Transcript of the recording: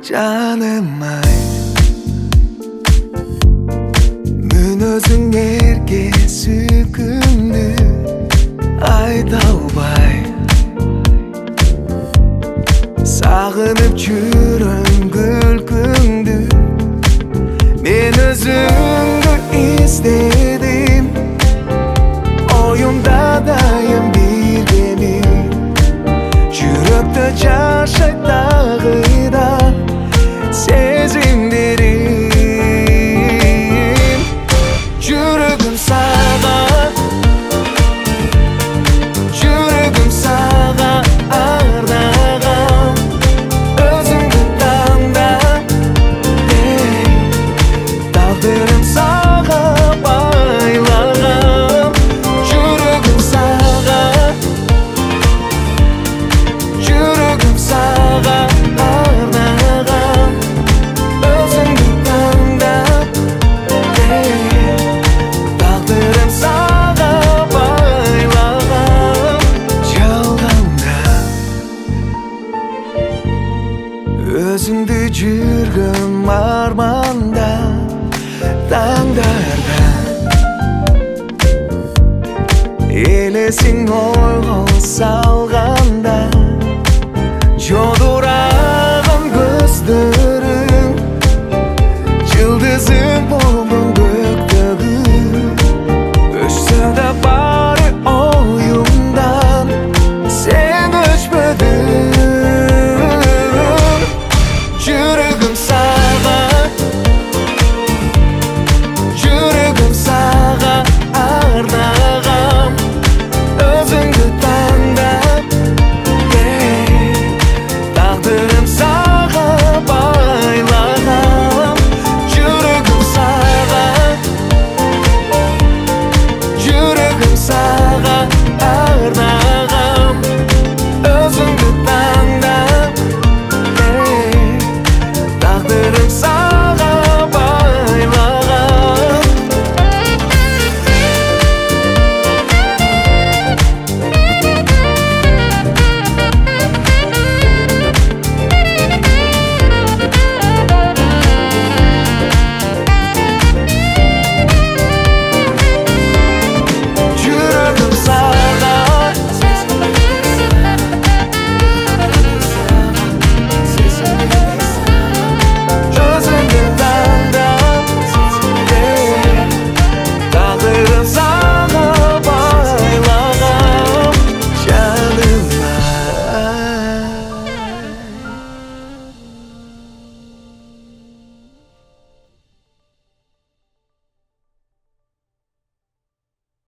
Жаным ай, мөн өзің ерке сүйкімді айта албай сағынып жүрем күлкіңді. Мен өзіңді іздедім, ойымда дайым бергені жүректі жашайтағыда сезімдерім. Жүрегім саған, жүрегім саған арнаған, өзіңді таңдап, тағдырым саған байлаған. Жүрегім саған, жүрегім саған арнаған, өзіңді таңдап, тағдырым саған байлаған. Жалғанда өзіңді жүргім арманда, таңдарда елесің ойға салғанда